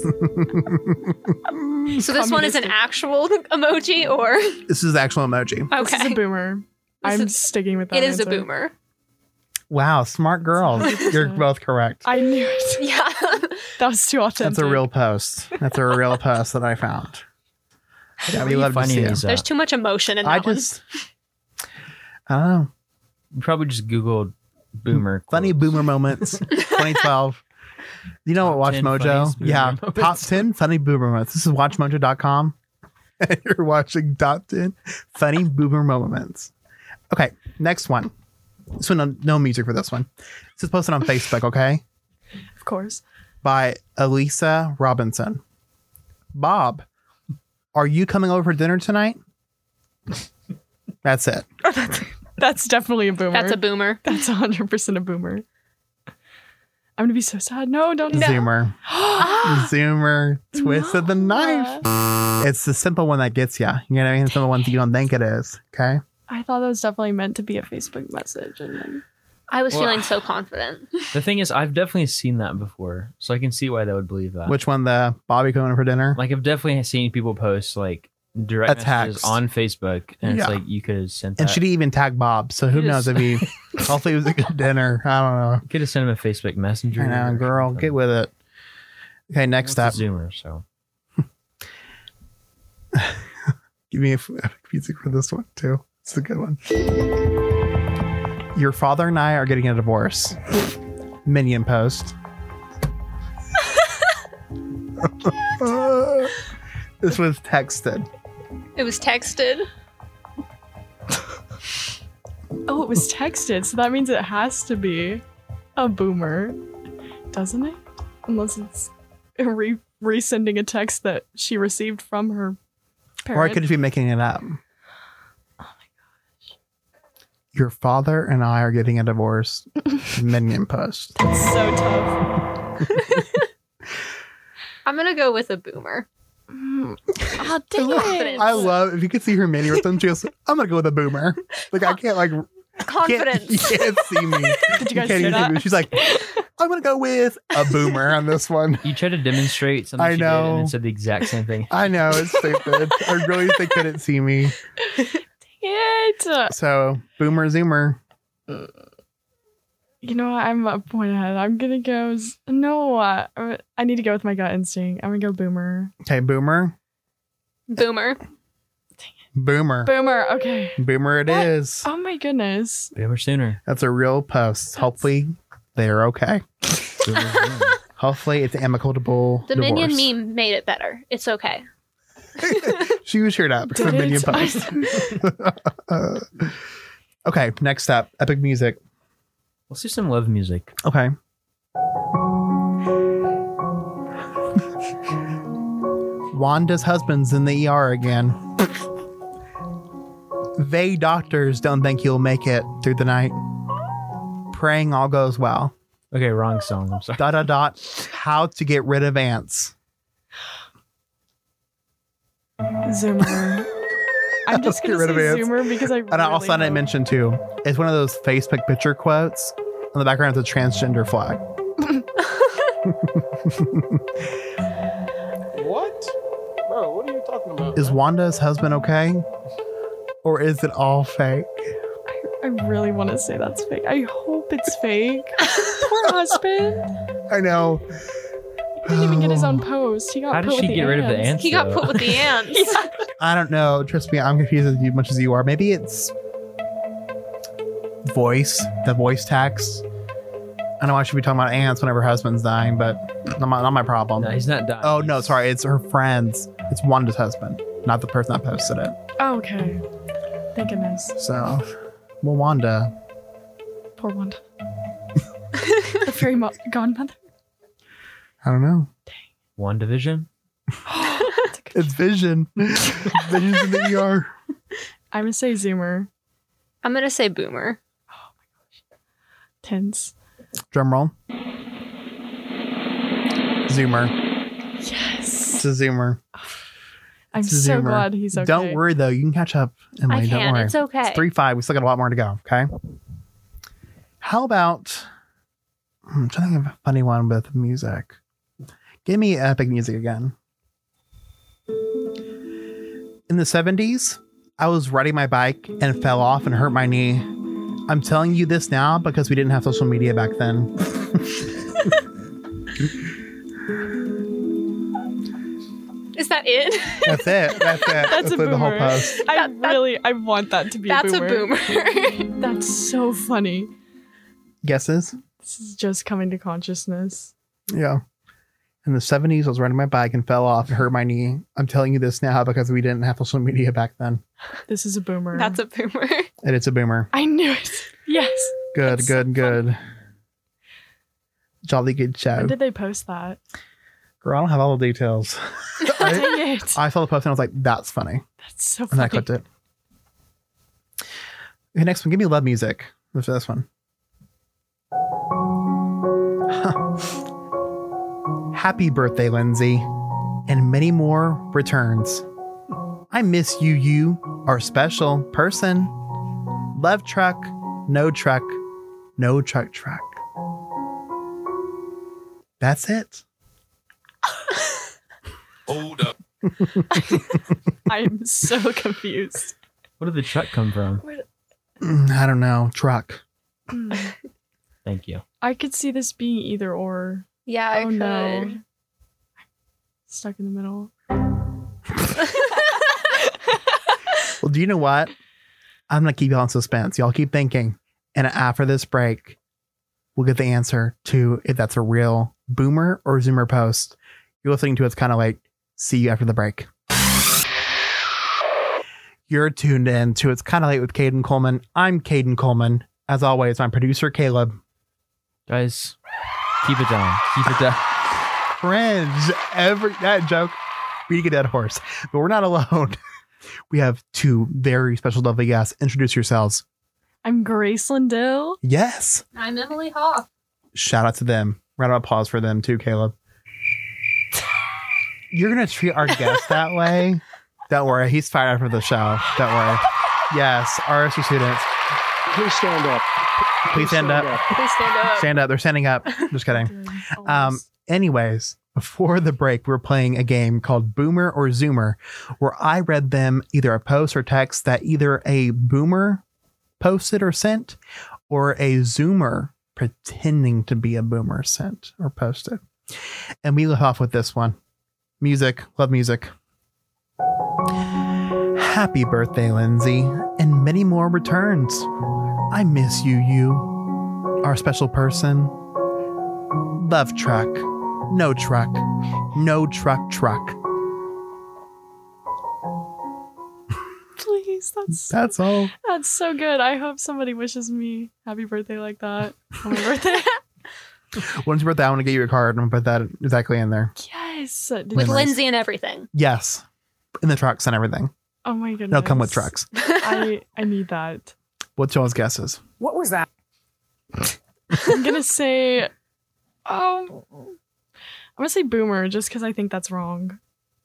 So this one is an Communistic. actual emoji, or This is the actual emoji. This is a okay, boomer. This I'm is- sticking with that. it is a answer. boomer. Wow, smart girls. You're both correct. I knew it. Yeah. That was too authentic. That's a real post. That's a real post that I found. Yeah, Where we are you love to finding see it. these There's at? too much emotion in that I one. just, I don't know. You probably just Googled boomer. Funny quotes. boomer moments, twenty twelve. You know what, Watch ten Mojo? funniest boomer Yeah, moments. top ten funny boomer moments. This is watch mojo dot com. And you're watching top ten funny boomer moments. Okay, next one. So no, no music for this one. This is posted on Facebook, okay? Of course. By Elisa Robinson. Bob, are you coming over for dinner tonight? That's it. That's definitely a boomer. That's a boomer. That's one hundred percent a boomer. I'm going to be so sad. No, don't. No. Zoomer. Zoomer. Twist of the knife. It's the simple one that gets you. You know what I mean? It's the ones you don't think it is. Okay? I thought that was definitely meant to be a Facebook message. And then I was Well, feeling so confident. The thing is, I've definitely seen that before, so I can see why they would believe that. Which one? The Bobby coming for dinner? Like, I've definitely seen people post like direct A messages text. on Facebook, and Yeah. it's like you could have sent that. And she didn't even tag Bob. So who You knows just- if he... Hopefully it was a good dinner. I don't know. You could have sent him a Facebook Messenger. I know, or girl. something. Get with it. Okay, next up. It's a Zoomer, so Give me a f- music for this one, too. It's a good one. Your father and I are getting a divorce. Minion post. This was texted. It was texted. oh, it was texted, so that means it has to be a boomer, doesn't it? Unless it's re resending a text that she received from her parent. Or I could just be making it up. Oh my gosh. Your father and I are getting a divorce. Minion post. That's so tough. I'm gonna go with a boomer. Mm. Oh, dang Confidence. it. I love if you could see her mini with them. She goes, I'm gonna go with a boomer. Like I can't like can't, Confidence. you can't see me. Did you guys can't hear even see that? me. She's like, I'm gonna go with a boomer on this one. you tried to demonstrate something I she did know. and it said the exact same thing. I know it's stupid. I really they couldn't see me. It. So boomer zoomer. You know what? I'm a point ahead. I'm gonna go. s- No, uh, I need to go with my gut instinct. I'm gonna go boomer. Okay, boomer. Boomer. Boomer. Boomer. Okay. Boomer it What? is. Oh my goodness. Boomer sooner. That's a real post. Hopefully they're okay. Boomer sooner. Hopefully it's amicable The divorce. minion meme made it better. It's okay. She was cheered up for the Did minion it? post. Okay, next up, epic music. Let's do some love music. Okay. Wanda's husband's in the E R again. They doctors don't think he'll make it through the night. Praying all goes well. Okay, wrong song. I'm sorry. Dot dot dot. How to get rid of ants. Zoomer. I'm just Get gonna rid say of ants. Zoomer because I. And I really also didn't hope- mention too. It's one of those Facebook picture quotes. On the background, it's a transgender flag. What? Bro, what are you talking about? Is man? Wanda's husband okay? Or is it all fake? I really want to say that's fake. I hope it's fake. Poor husband. I know. He didn't even get his own post. He got How put did she with the get rid of the ants? He got though? put with the ants. I don't know. Trust me, I'm confused as much as you are. Maybe it's voice, the voice tax. I know I should be talking about ants whenever her husband's dying, but not my, not my problem. No, he's not dying. Oh, no, sorry. It's her friend's. It's Wanda's husband, not the person that posted it. Oh, okay. Thank goodness. So, well, Wanda. Poor Wanda. The fairy mo- godmother. I don't know. One division. It's Vision. Vision's in the E R. I'm gonna say Zoomer. I'm gonna say boomer. Tense. Drum roll. Zoomer. Yes. It's a Zoomer. I'm It's a so Zoomer. glad he's okay. Don't worry, though. You can catch up, Emily. I Don't can. worry. It's okay. It's three five. We still got a lot more to go. Okay. How about? I'm trying to think of a funny one with music. Give me epic music again. In the seventies, I was riding my bike and fell off and hurt my knee. I'm telling you this now because we didn't have social media back then. Is that it? That's it. That's it. That's, a the whole boomer. post. I That- that- really, I want that to be That's a a boomer. boomer. That's so funny. Guesses? This is just coming to consciousness. Yeah. In the seventies, I was riding my bike and fell off and hurt my knee. I'm telling you this now because we didn't have social media back then. This is a boomer. That's a boomer. And it's a boomer. I knew it. Yes. Good, It's good, so good. Jolly good show. When did they post that? Girl, I don't have all the details. I, Dang it. I saw the post and I was like, that's funny. That's so And then I funny. clicked it. Okay, next one. Give me love music for this one. Happy birthday, Lindsay. And many more returns. I miss you, you, our special person. Love truck, no truck, no truck truck. That's it. Hold up. I'm so confused. Where did the truck come from? Mm, I don't know. Truck. Thank you. I could see this being either or. Yeah, I oh could. no. Stuck in the middle. Well, do you know what? I'm going to keep y'all in suspense. Y'all keep thinking. And after this break, we'll get the answer to if that's a real boomer or zoomer post. You're listening to It's Kind of Late. See you after the break. You're tuned in to It's Kind of Late with Caden Coleman. I'm Caden Coleman. As always, my producer, Caleb. Guys, keep it down. Keep it down. Cringe. Every that joke. Beating a dead horse. But we're not alone. We have two very special, lovely guests. Introduce yourselves. I'm Grace Lindell. Yes. I'm Emily Hoff. Shout out to them. Round of applause for them too, Caleb. You're going to treat our guest that way? Don't worry. He's fired after the show. Don't worry. Yes. R S U students. Please stand up. Please stand up. Please stand up. Stand up. They're standing up. Just kidding. Um, anyways, before the break, we were playing a game called Boomer or Zoomer, where I read them either a post or text that either a boomer posted or sent, or a Zoomer pretending to be a boomer sent or posted. And we left off with this one. Music. Love music. Happy birthday, Lindsay, and many more returns. I miss you, you, our special person. Love truck, no truck, no truck truck. Please, that's That's all. that's so good. I hope somebody wishes me happy birthday like that on my birthday. When's your birthday? I want to get you a card and I'll put that exactly in there. Yes. Did With you- Lindsay and everything. Yes. In the trucks and everything. Oh my goodness. They'll come with trucks. I I need that. What's y'all's guesses? What was that? I'm gonna say, um, I'm gonna say boomer just because I think that's wrong.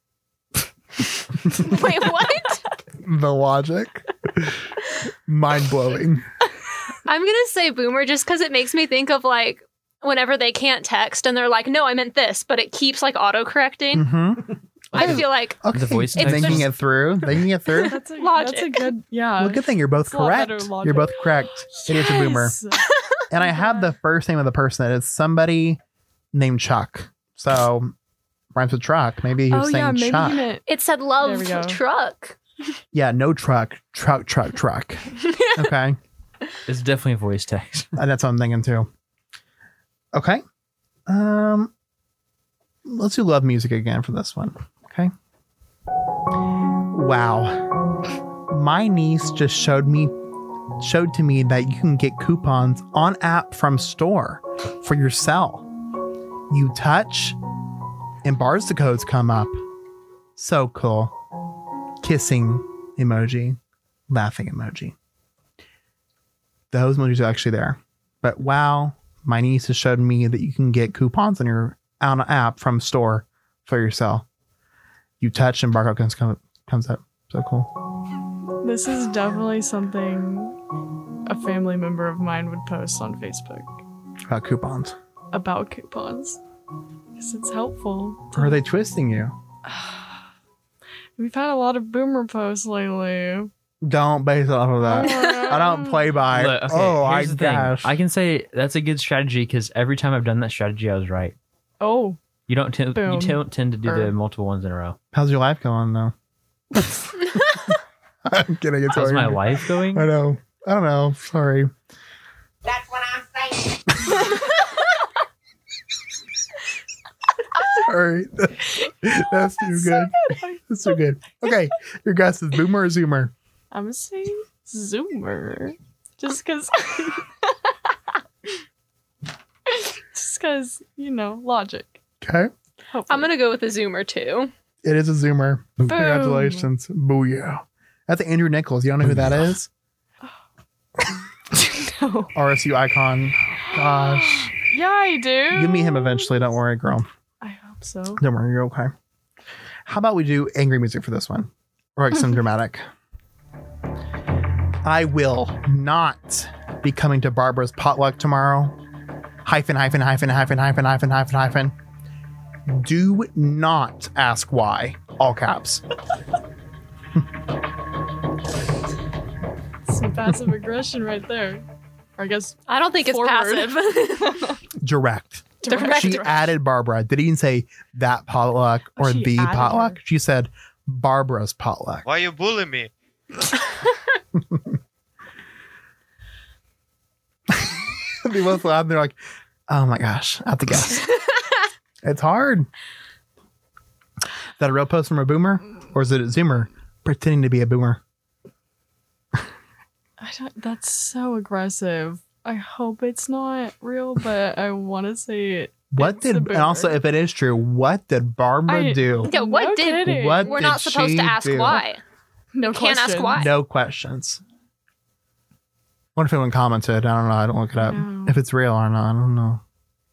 Wait, what? The logic. Mind blowing. I'm going to say boomer just because it makes me think of like whenever they can't text and they're like, no, I meant this, but it keeps like auto correcting. Mm-hmm. I feel like Okay. The voice It's Thinking just- it through. Thinking it through. That's a Logic. That's a good. Yeah. Well, good thing you're both It's a lot correct. better logic. You're both correct. It is a boomer. Yes. And I have the first name of the person. It's somebody named Chuck. So rhymes with truck. Maybe he was Oh saying yeah, maybe Chuck. he meant. it said There love we go. truck. Yeah, no truck. Truck, truck, truck. Okay. It's definitely a voice text. And that's what I'm thinking too. Okay. Um, let's do love music again for this one. Okay. Wow. My niece just showed me showed to me that you can get coupons on app from store for your cell. You touch and bars codes come up. So cool. Kissing emoji, laughing emoji. Those emojis are actually there. But wow, my niece has showed me that you can get coupons on your on an app from store for your cell. You touch and barcode comes come, comes up. So cool. This is definitely something a family member of mine would post on Facebook About coupons. about coupons because it's helpful. Or are they twisting you? We've had a lot of boomer posts lately. Don't base it off of that. I don't play by. Look, okay, oh, I here's the thing. gosh. I can say that's a good strategy because every time I've done that strategy, I was right. Oh, You don't tend. Boom. You don't tend to do the Er. multiple ones in a row. How's your life going though? I'm kidding. It's How's all my right. life going? I know. I don't know. Sorry. That's what I'm saying. Sorry. That's too good. That's too good. Okay. Your guess is boomer or zoomer? I'm gonna say Zoomer, just because. just because, you know, logic. Okay. I'm going to go with the Zoomer too. It is a Zoomer. Congratulations. Booyah. That's Andrew Nichols. You don't know who that is? No. R S U icon. Gosh. Yeah, I do. You'll meet him eventually. Don't worry, girl. I hope so. Don't worry. You're okay. How about we do angry music for this one? Or like some dramatic. I will not be coming to Barbara's potluck tomorrow. Hyphen, hyphen, hyphen, hyphen, hyphen, hyphen, hyphen, hyphen. Do not ask why. All caps. Some passive aggression right there. Or I guess I don't think Forward. it's passive. Direct. Direct. She added Barbara. Did he even say that potluck Oh, or she the added potluck? her. She said Barbara's potluck. Why you bullying me? They both laugh. They're like, oh my gosh, I have to guess. It's hard. Is that a real post from a boomer? Or is it a Zoomer pretending to be a boomer? I don't, that's so aggressive. I hope it's not real, but I want to say it. What It's did, a and also boomer. if it is true, what did Barbara I- do? Yeah, what No did kidding. What we're did not supposed she to ask do? why. No Can't question. ask why. No questions. What if anyone commented? I don't know. I don't look it up. No. If it's real or not, I don't know.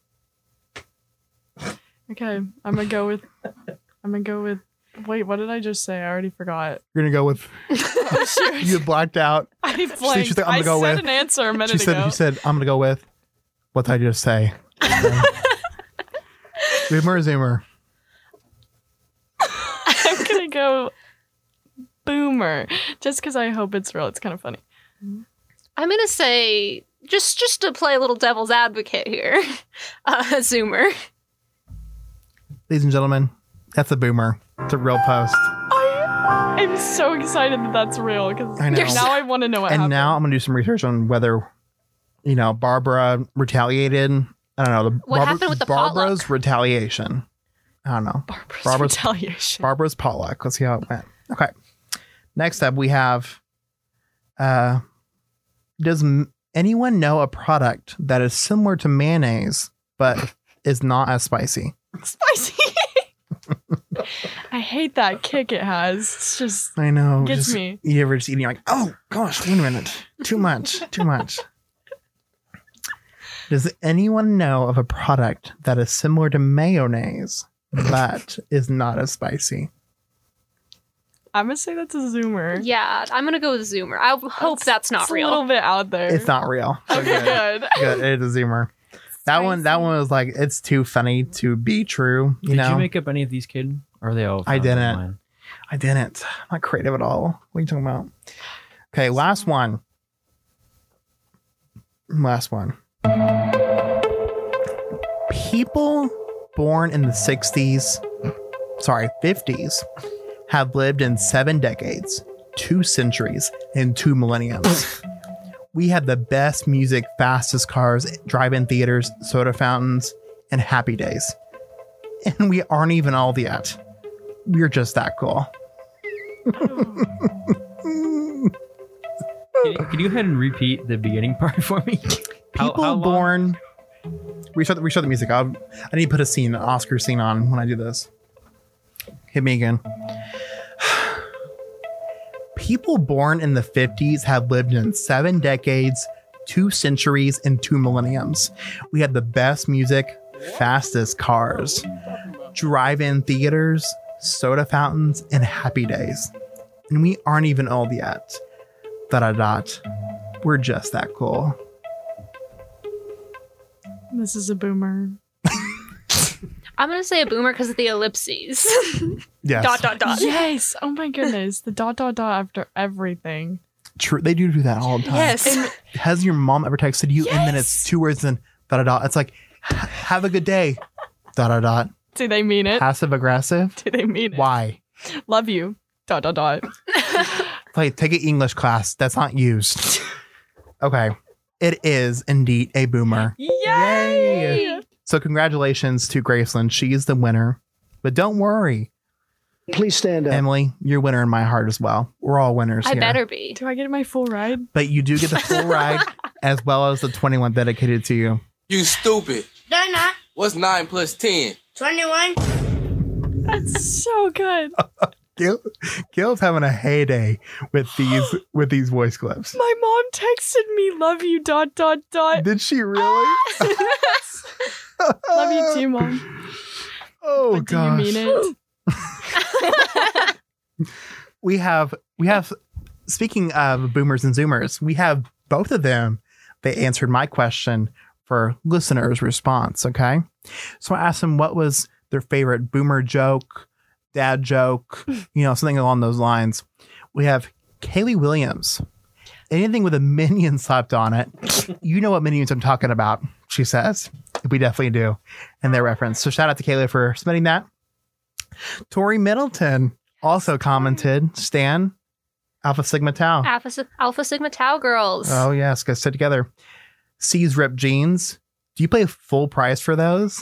Okay, I'm gonna go with. I'm gonna go with. Wait, what did I just say? I already forgot. You're going to go with, Oh, shoot. you blacked out. I blanked. she's like, I'm gonna I go said with- an answer a minute She said, ago. she said, I'm going to go with, what did I just say? Boomer or Zoomer? I'm gonna go boomer, just because I hope it's real. It's kind of funny. I'm gonna say just just to play a little devil's advocate here, uh, Zoomer. Ladies and gentlemen, that's a boomer. It's a real post. I, I'm so excited that that's real because I know. now I want to know what And happened. now I'm going to do some research on whether, you know, Barbara retaliated. I don't know. The What happened with the Barbara's potluck? retaliation. I don't know. Barbara's, Barbara's- retaliation. Barbara's potluck. Let's see how it went. Okay. Next up, we have, uh, does m- anyone know a product that is similar to mayonnaise, but is not as spicy? Spicy. I hate that kick it has. It's just I know. Gets just- me. You ever just eating, you're like, oh gosh, wait a minute. Too much. Too much. Does anyone know of a product that is similar to mayonnaise, but is not as spicy? I'm gonna say that's a zoomer. Yeah, I'm gonna go with Zoomer. I hope that's not it's real. A little bit out there. It's not real. So Okay, good. good. Good. It is a zoomer. That one, that one was like, it's too funny to be true. You Did know, you make up any of these, kid? Or are they all? I found didn't. online? I didn't. I'm not creative at all. What are you talking about? Okay, last one. Last one. People born in the sixties, sorry, fifties, have lived in seven decades, two centuries, and two millenniums. We have the best music, fastest cars, drive-in theaters, soda fountains, and happy days. And we aren't even old yet. We're just that cool. Can you, can you go ahead and repeat the beginning part for me? How- People how long? born. Restart the, restart the music. I'll, I need to put a scene, an Oscar scene on when I do this. Hit me again. People born in the fifties have lived in seven decades, two centuries, and two millenniums. We had the best music, fastest cars, drive-in theaters, soda fountains, and happy days. And we aren't even old yet. Dot dot dot. We're just that cool. This is a boomer. I'm gonna say a Boomer because of the ellipses. Yes. dot dot dot. Yes. Oh my goodness. The dot dot dot after everything. True. They do do that all the time. Yes. Has your mom ever texted you and then Yes. it's two words and dot dot dot? It's like, "H- have a good day. Dot dot dot. Do they mean it? Passive aggressive. Do they mean it? Why? Love you. Dot dot dot. Like, take an English class. That's not used. Okay. It is indeed a boomer. Yay! So congratulations to Graceland. She is the winner. But don't worry, Please stand up. Emily, you're a winner in my heart as well. We're all winners I here. better be. Do I get my full ride? But you do get the full ride as well as the twenty-one dedicated to you. You stupid. They're not. What's nine plus ten? twenty-one. That's so good. Gil, Gil's having a heyday with these with these voice clips. My mom texted me, love you, dot, dot, dot. Did she really? Love you too, Mom. Oh, But do gosh. you mean it? We have, we have, speaking of boomers and zoomers, we have both of them. They answered my question for listeners' response. Okay. So I asked them what was their favorite boomer joke, dad joke, you know, something along those lines. We have Kaylee Williams. Anything with a minion slapped on it. You know what minions I'm talking about, she says. We definitely do. And their reference. So shout out to Kaylee for submitting that. Tori Middleton also commented, Stan, Alpha Sigma Tau. Alpha, Si- Alpha Sigma Tau girls. Oh, yes. Guys, sit together. C's Rip Jeans. Do you pay full price for those?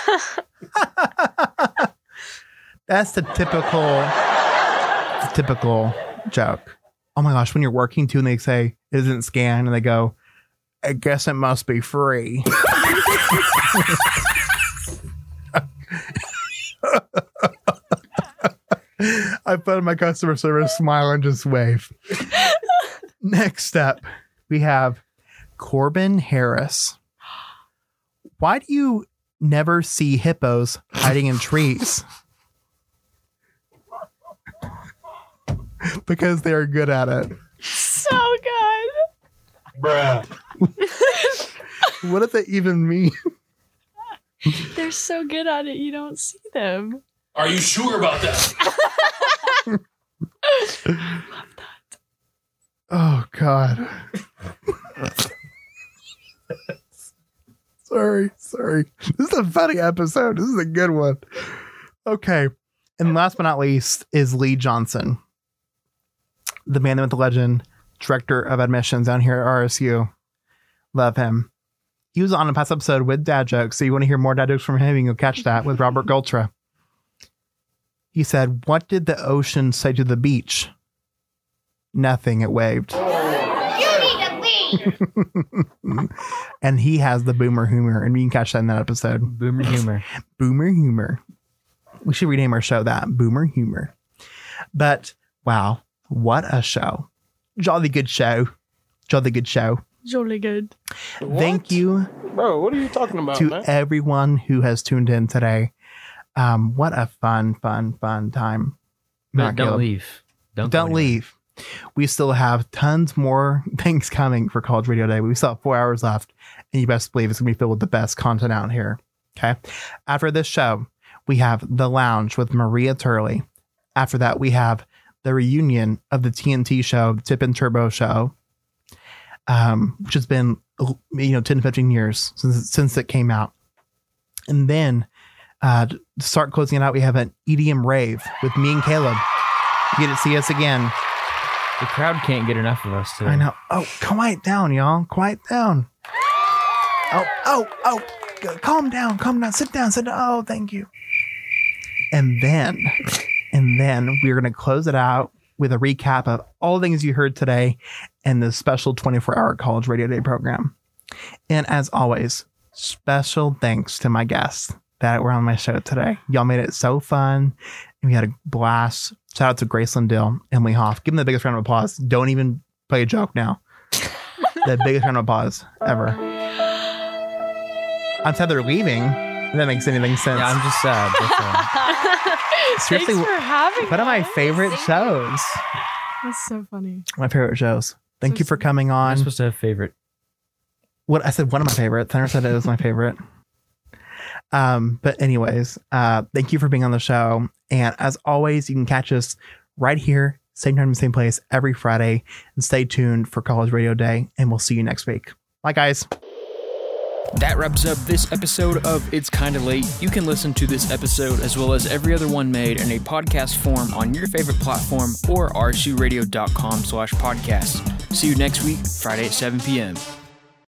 That's the typical, the typical joke. Oh my gosh, when you're working too and they say it isn't scanned and they go, I guess it must be free. I put my customer service smile and just wave. Next up, we have Corbin Harris. Why do you never see hippos hiding in trees? Because they're good at it. So good. Bruh. What does that even mean? They're so good at it, you don't see them. Are you sure about that? Oh, God. sorry, sorry. This is a funny episode. This is a good one. Okay. And last but not least is Lee Johnson, the man, the myth, the legend, director of admissions down here at R S U. Love him. He was on a past episode with dad jokes. So you want to hear more dad jokes from him, you can go catch that with Robert Gultra. He said, what did the ocean say to the beach? Nothing. It waved. You need to leave. And he has the boomer humor, and you can catch that in that episode. Boomer humor. Boomer humor. We should rename our show that. Boomer humor. But wow, what a show. Jolly good show. Jolly good show. Jolly good. Thank you, Bro, what are you talking about, to man? everyone who has tuned in today. Um, what a fun, fun, fun time. But Not don't Caleb. leave. Don't, Don't go leave. We still have tons more things coming for College Radio Day. We still have four hours left, and you best believe it's going to be filled with the best content out here. Okay. After this show, we have The Lounge with Maria Turley. After that, we have the reunion of the T N T show, the Tip and Turbo show, um, which has been, you know, ten to fifteen years since, since it came out. And then uh, to start closing it out, we have an E D M rave with me and Caleb. You get to see us again. The crowd can't get enough of us today. I know. Oh, quiet down, y'all. Quiet down. Oh, oh, oh. G- Calm down. Calm down. Sit down. Sit down. Oh, thank you. And then, and then we're going to close it out with a recap of all the things you heard today and the special twenty-four hour College Radio Day program. And as always, special thanks to my guests that were on my show today. Y'all made it so fun. And we had a blast. Shout out to Graceland Dill, Emily Hoff. Give them the biggest round of applause. Don't even play a joke now. The biggest round of applause ever. I'm sad they're leaving. If that makes anything sense. Yeah, I'm just sad. That's all. Seriously, Thanks for having one of my us. favorite shows. That's so funny. My favorite shows. Thank So you for sweet. coming I'm on. supposed to have favorite. What I said, one of my favorites. Tanner said it was my favorite. Um, but anyways, uh, thank you for being on the show. And as always, you can catch us right here, same time, same place, every Friday. And stay tuned for College Radio Day. And we'll see you next week. Bye, guys. That wraps up this episode of It's Kinda Late. You can listen to this episode as well as every other one made in a podcast form on your favorite platform or r s u radio dot com slash podcast. See you next week, Friday at seven p.m.